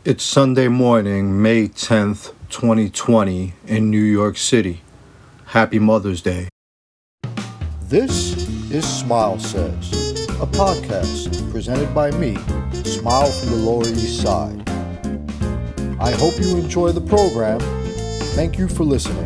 It's Sunday morning, May 10th, 2020, in New York City. Happy Mother's Day. This is Smile Says, a podcast presented by me, Smile from the Lower East Side. I hope you enjoy the program. Thank you for listening.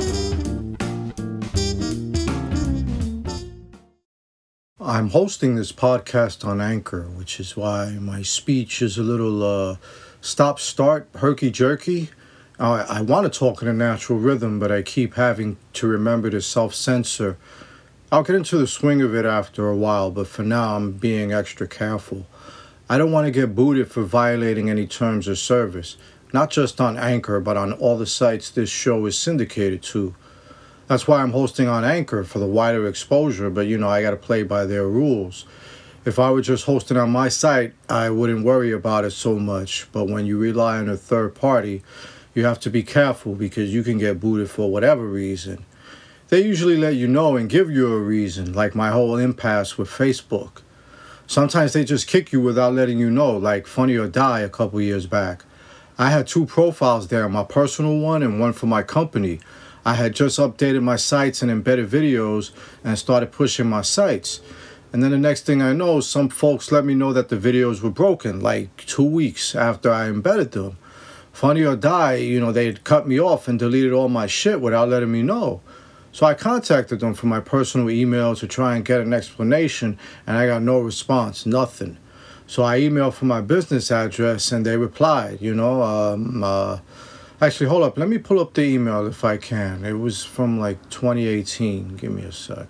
I'm hosting this podcast on Anchor, which is why my speech is a little stop-start, herky-jerky. I want to talk in a natural rhythm, but I keep having to remember to self-censor. I'll get into the swing of it after a while, but for now I'm being extra careful. I don't want to get booted for violating any terms of service, not just on Anchor, but on all the sites this show is syndicated to. That's why I'm hosting on Anchor, for the wider exposure, but I got to play by their rules. If I were just hosting on my site, I wouldn't worry about it so much, but when you rely on a third party, you have to be careful because you can get booted for whatever reason. They usually let you know and give you a reason, like my whole impasse with Facebook. Sometimes they just kick you without letting you know, like Funny or Die a couple years back. I had two profiles there, my personal one and one for my company. I had just updated my sites and embedded videos and started pushing my sites. And then the next thing I know, some folks let me know that the videos were broken, like 2 weeks after I embedded them. Funny or Die, they had cut me off and deleted all my shit without letting me know. So I contacted them from my personal email to try and get an explanation, and I got no response, nothing. So I emailed from my business address, and they replied, Actually, hold up. Let me pull up the email if I can. It was from 2018. Give me a sec.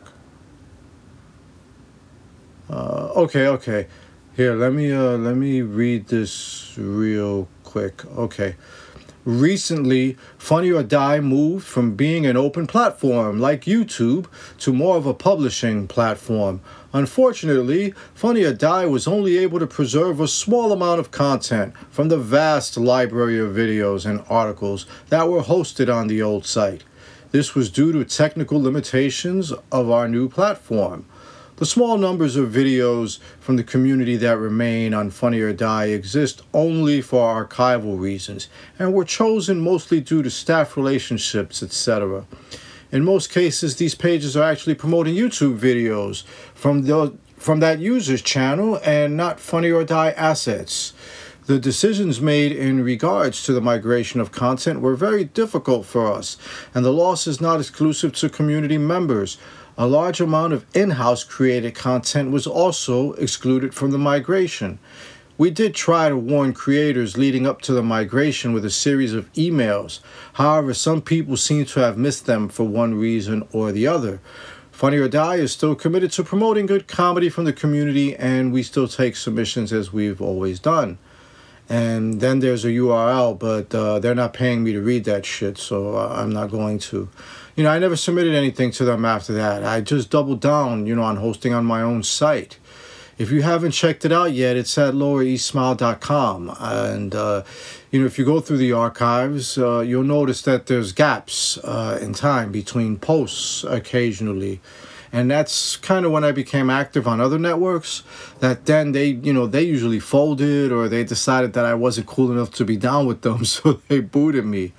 Okay. Here, let me read this real quick. Okay. Recently, Funny or Die moved from being an open platform like YouTube to more of a publishing platform. Unfortunately, Funny or Die was only able to preserve a small amount of content from the vast library of videos and articles that were hosted on the old site. This was due to technical limitations of our new platform. The small numbers of videos from the community that remain on Funny or Die exist only for archival reasons and were chosen mostly due to staff relationships, etc. In most cases, these pages are actually promoting YouTube videos from that user's channel and not Funny or Die assets. The decisions made in regards to the migration of content were very difficult for us, and the loss is not exclusive to community members. A large amount of in-house created content was also excluded from the migration. We did try to warn creators leading up to the migration with a series of emails. However, some people seem to have missed them for one reason or the other. Funny or Die is still committed to promoting good comedy from the community, and we still take submissions as we've always done. And then there's a URL, but they're not paying me to read that shit, so I'm not going to. I never submitted anything to them after that. I just doubled down, on hosting on my own site. If you haven't checked it out yet, it's at lowereastsmile.com. And, if you go through the archives, you'll notice that there's gaps in time between posts occasionally. And that's kind of when I became active on other networks, that then they usually folded or they decided that I wasn't cool enough to be down with them, so they booted me.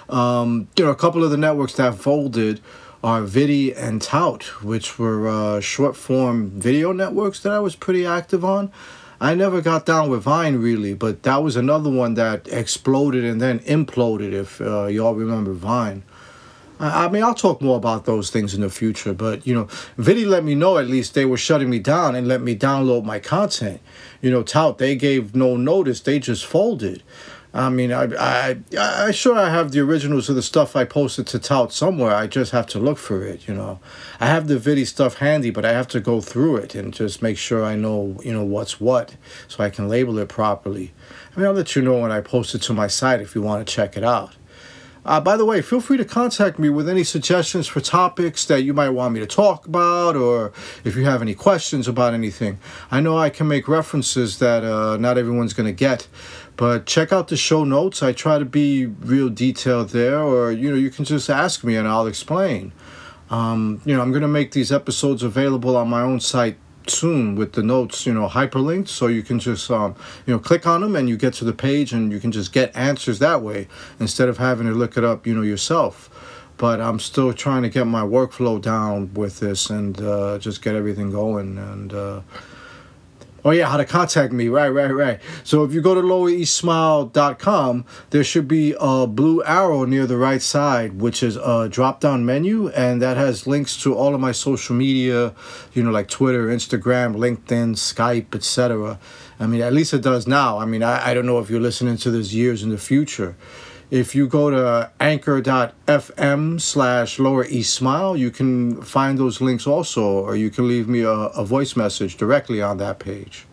A couple of the networks that folded are Vidi and Tout, which were short-form video networks that I was pretty active on. I never got down with Vine, really, but that was another one that exploded and then imploded, if y'all remember Vine. I'll talk more about those things in the future, but, Vidi let me know at least they were shutting me down and let me download my content. Tout, they gave no notice, they just folded. I sure I have the originals of the stuff I posted to Tout somewhere. I just have to look for it, I have the Vidi stuff handy, but I have to go through it and just make sure I know, what's what, so I can label it properly. I'll let you know when I post it to my site if you want to check it out. By the way, feel free to contact me with any suggestions for topics that you might want me to talk about, or if you have any questions about anything. I know I can make references that not everyone's going to get, but check out the show notes. I try to be real detailed there, or, you can just ask me and I'll explain. I'm going to make these episodes available on my own site soon with the notes, hyperlinked, so you can just, click on them and you get to the page and you can just get answers that way instead of having to look it up, yourself. But I'm still trying to get my workflow down with this and just get everything going. And oh yeah, how to contact me, right. So if you go to lowereastsmile.com, there should be a blue arrow near the right side, which is a drop-down menu, and that has links to all of my social media, like Twitter, Instagram, LinkedIn, Skype, etc. I mean, at least it does now. I mean, I don't know if you're listening to this years in the future. If you go to anchor.fm/lowereastsmile, you can find those links also, or you can leave me a voice message directly on that page.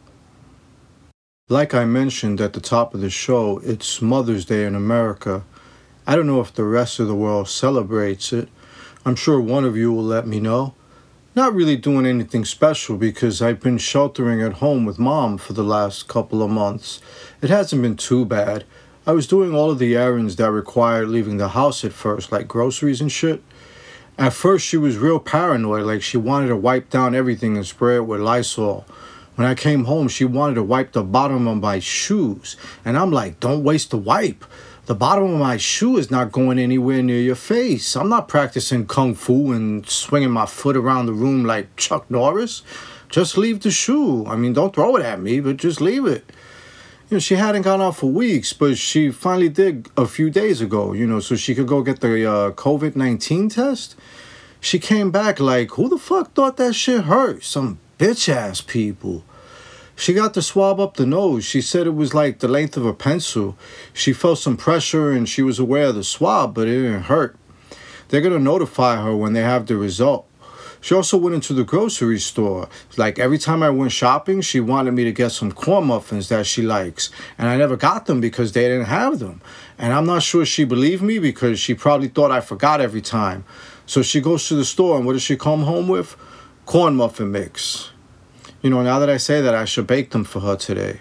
Like I mentioned at the top of the show, it's Mother's Day in America. I don't know if the rest of the world celebrates it. I'm sure one of you will let me know. Not really doing anything special because I've been sheltering at home with Mom for the last couple of months. It hasn't been too bad. I was doing all of the errands that required leaving the house at first, like groceries and shit. At first, she was real paranoid, like she wanted to wipe down everything and spray it with Lysol. When I came home, she wanted to wipe the bottom of my shoes. And I'm like, don't waste the wipe. The bottom of my shoe is not going anywhere near your face. I'm not practicing kung fu and swinging my foot around the room like Chuck Norris. Just leave the shoe. I mean, don't throw it at me, but just leave it. She hadn't gone out for weeks, but she finally did a few days ago, so she could go get the COVID-19 test. She came back like, who the fuck thought that shit hurt? Some bitch-ass people. She got the swab up the nose. She said it was like the length of a pencil. She felt some pressure and she was aware of the swab, but it didn't hurt. They're going to notify her when they have the result. She also went into the grocery store. Like every time I went shopping, she wanted me to get some corn muffins that she likes. And I never got them because they didn't have them. And I'm not sure she believed me because she probably thought I forgot every time. So she goes to the store and what does she come home with? Corn muffin mix. Now that I say that, I should bake them for her today.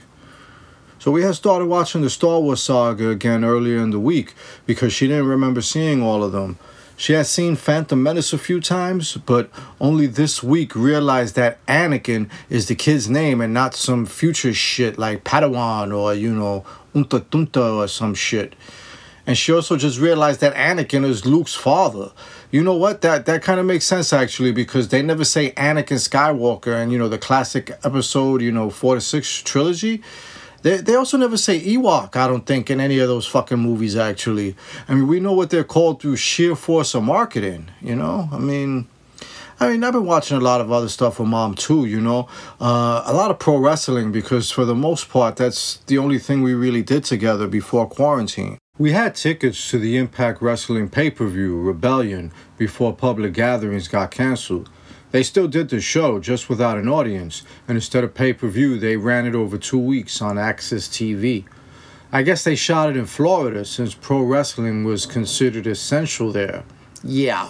So we had started watching the Star Wars saga again earlier in the week because she didn't remember seeing all of them. She had seen Phantom Menace a few times, but only this week realized that Anakin is the kid's name and not some future shit like Padawan or, Unta Tunta or some shit. And she also just realized that Anakin is Luke's father. You know what? That kind of makes sense, actually, because they never say Anakin Skywalker and, the classic episode, 4 to 6 trilogy. They also never say Ewok, I don't think, in any of those fucking movies, actually. I mean, we know what they're called through sheer force of marketing, I mean, I've been watching a lot of other stuff with Mom, too, a lot of pro wrestling, because for the most part, that's the only thing we really did together before quarantine. We had tickets to the Impact Wrestling pay-per-view, Rebellion, before public gatherings got canceled. They still did the show, just without an audience, and instead of pay-per-view, they ran it over 2 weeks on AXS TV. I guess they shot it in Florida, since pro wrestling was considered essential there. Yeah,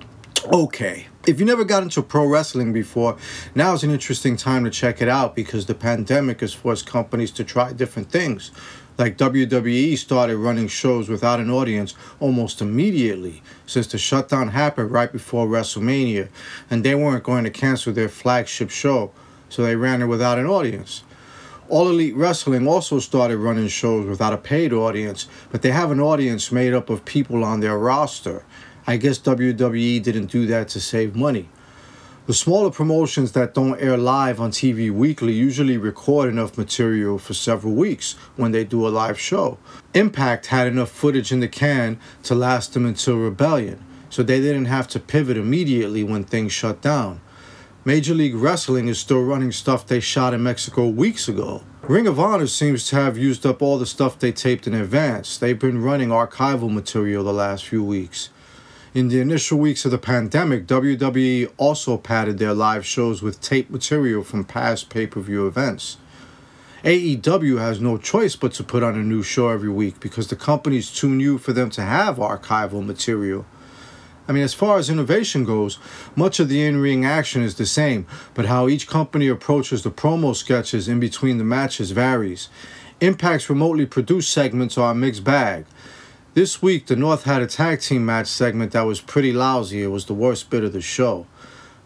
okay. If you never got into pro wrestling before, now is an interesting time to check it out, because the pandemic has forced companies to try different things. Like WWE started running shows without an audience almost immediately, since the shutdown happened right before WrestleMania, and they weren't going to cancel their flagship show, so they ran it without an audience. All Elite Wrestling also started running shows without a paid audience, but they have an audience made up of people on their roster. I guess WWE didn't do that to save money. The smaller promotions that don't air live on TV weekly usually record enough material for several weeks when they do a live show. Impact had enough footage in the can to last them until Rebellion, so they didn't have to pivot immediately when things shut down. Major League Wrestling is still running stuff they shot in Mexico weeks ago. Ring of Honor seems to have used up all the stuff they taped in advance. They've been running archival material the last few weeks. In the initial weeks of the pandemic, WWE also padded their live shows with taped material from past pay-per-view events. AEW has no choice but to put on a new show every week because the company's too new for them to have archival material. I mean, as far as innovation goes, much of the in-ring action is the same, but how each company approaches the promo sketches in between the matches varies. Impact's remotely produced segments are a mixed bag. This week, the North had a tag team match segment that was pretty lousy. It was the worst bit of the show.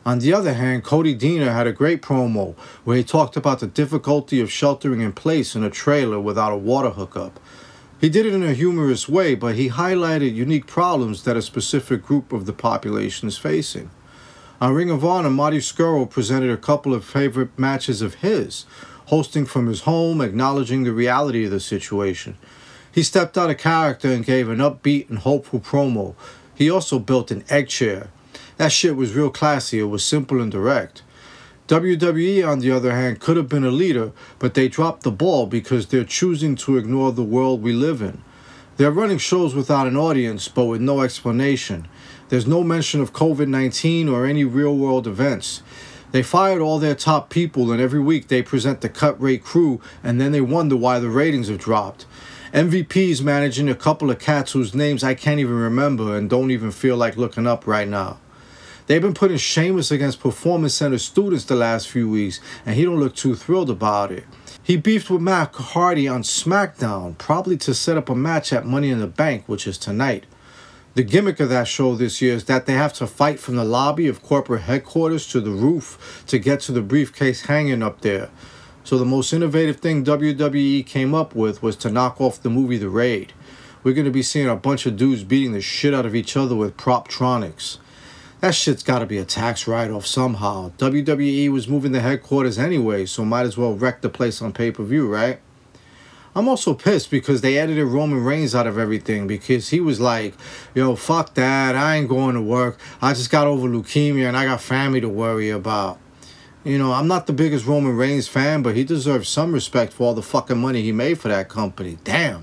On the other hand, Cody Deaner had a great promo where he talked about the difficulty of sheltering in place in a trailer without a water hookup. He did it in a humorous way, but he highlighted unique problems that a specific group of the population is facing. On Ring of Honor, Marty Scurll presented a couple of favorite matches of his, hosting from his home, acknowledging the reality of the situation. He stepped out of character and gave an upbeat and hopeful promo. He also built an egg chair. That shit was real classy. It was simple and direct. WWE, on the other hand, could have been a leader, but they dropped the ball because they're choosing to ignore the world we live in. They're running shows without an audience, but with no explanation. There's no mention of COVID-19 or any real-world events. They fired all their top people, and every week they present the cut-rate crew, and then they wonder why the ratings have dropped. MVP's managing a couple of cats whose names I can't even remember and don't even feel like looking up right now. They've been putting Sheamus against Performance Center students the last few weeks, and he don't look too thrilled about it. He beefed with Matt Hardy on SmackDown, probably to set up a match at Money in the Bank, which is tonight. The gimmick of that show this year is that they have to fight from the lobby of corporate headquarters to the roof to get to the briefcase hanging up there. So the most innovative thing WWE came up with was to knock off the movie The Raid. We're going to be seeing a bunch of dudes beating the shit out of each other with Proptronics. That shit's got to be a tax write-off somehow. WWE was moving the headquarters anyway, so might as well wreck the place on pay-per-view, right? I'm also pissed because they edited Roman Reigns out of everything because he was like, yo, fuck that, I ain't going to work. I just got over leukemia and I got family to worry about. You know, I'm not the biggest Roman Reigns fan, but he deserves some respect for all the fucking money he made for that company. Damn.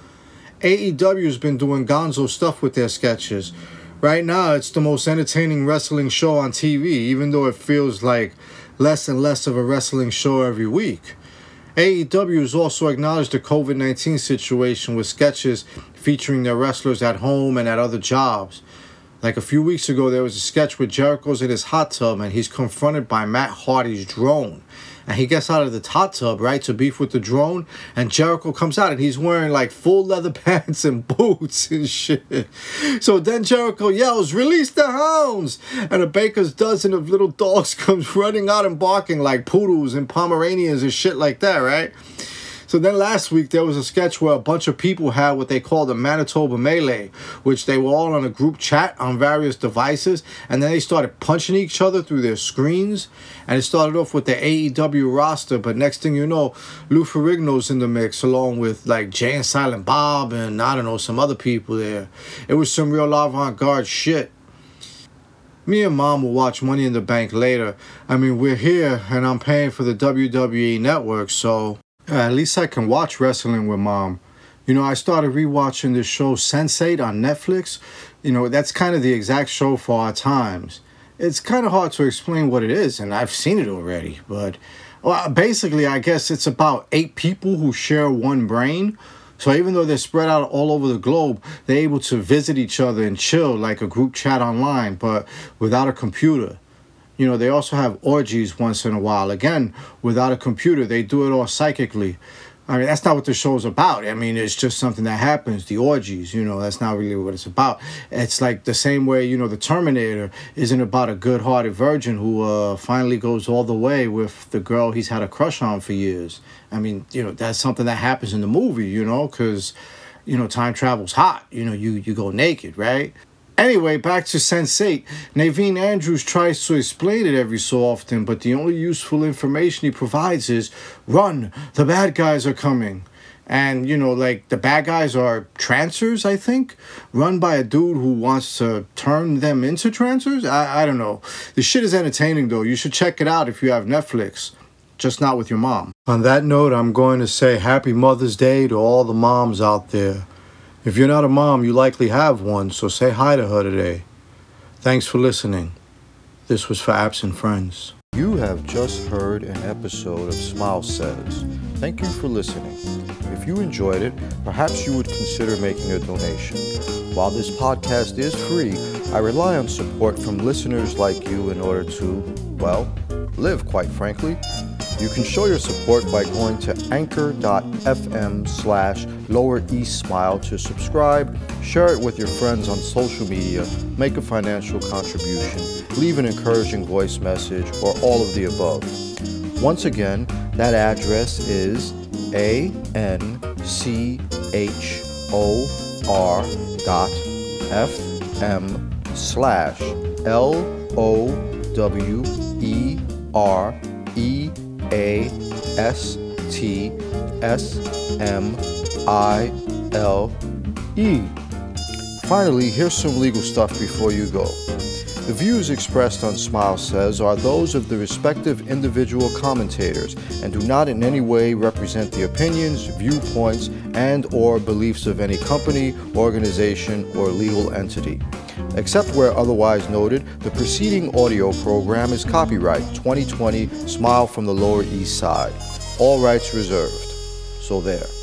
AEW's been doing gonzo stuff with their sketches. Right now, it's the most entertaining wrestling show on TV, even though it feels like less and less of a wrestling show every week. AEW has also acknowledged the COVID-19 situation with sketches featuring their wrestlers at home and at other jobs. Like a few weeks ago, there was a sketch where Jericho's in his hot tub and he's confronted by Matt Hardy's drone. And he gets out of the hot tub, right, to beef with the drone. And Jericho comes out and he's wearing like full leather pants and boots and shit. So then Jericho yells, "Release the hounds!" And a baker's dozen of little dogs comes running out and barking like poodles and Pomeranians and shit like that, right? So then last week there was a sketch where a bunch of people had what they called a Manitoba Melee, which they were all on a group chat on various devices, and then they started punching each other through their screens. And it started off with the AEW roster, but next thing you know, Lou Ferrigno's in the mix along with like Jay and Silent Bob and I don't know, some other people there. It was some real avant-garde shit. Me and Mom will watch Money in the Bank later. I mean, we're here and I'm paying for the WWE network, so at least I can watch wrestling with Mom. You know, I started rewatching this show Sense8 on Netflix. You know, that's kind of the exact show for our times. It's kind of hard to explain what it is, and I've seen it already. But well, basically, I guess it's about 8 people who share one brain. So even though they're spread out all over the globe, they're able to visit each other and chill like a group chat online, but without a computer. You know, they also have orgies once in a while. Again, without a computer, they do it all psychically. I mean, that's not what the show's about. I mean, it's just something that happens, the orgies, you know, that's not really what it's about. It's like the same way, you know, the Terminator isn't about a good-hearted virgin who finally goes all the way with the girl he's had a crush on for years. I mean, you know, that's something that happens in the movie, you know, because, you know, time travel's hot. You know, you go naked, right? Anyway, back to Sense8. Naveen Andrews tries to explain it every so often, but the only useful information he provides is, run, the bad guys are coming. And, you know, like, the bad guys are trancers, I think, run by a dude who wants to turn them into trancers? I don't know. The shit is entertaining, though. You should check it out if you have Netflix, just not with your mom. On that note, I'm going to say Happy Mother's Day to all the moms out there. If you're not a mom, you likely have one, so say hi to her today. Thanks for listening. This was for Absent Friends. You have just heard an episode of Smile Says. Thank you for listening. If you enjoyed it, perhaps you would consider making a donation. While this podcast is free, I rely on support from listeners like you in order to, well, live, quite frankly. You can show your support by going to anchor.fm/Lower East Smile to subscribe, share it with your friends on social media, make a financial contribution, leave an encouraging voice message, or all of the above. Once again, that address is anchor.fm/LOWEREASTSMILE. Finally, here's some legal stuff before you go. The views expressed on Smile Says are those of the respective individual commentators and do not in any way represent the opinions, viewpoints, and/or beliefs of any company, organization, or legal entity. Except where otherwise noted, the preceding audio program is copyright 2020 Smile from the Lower East Side. All rights reserved. So there.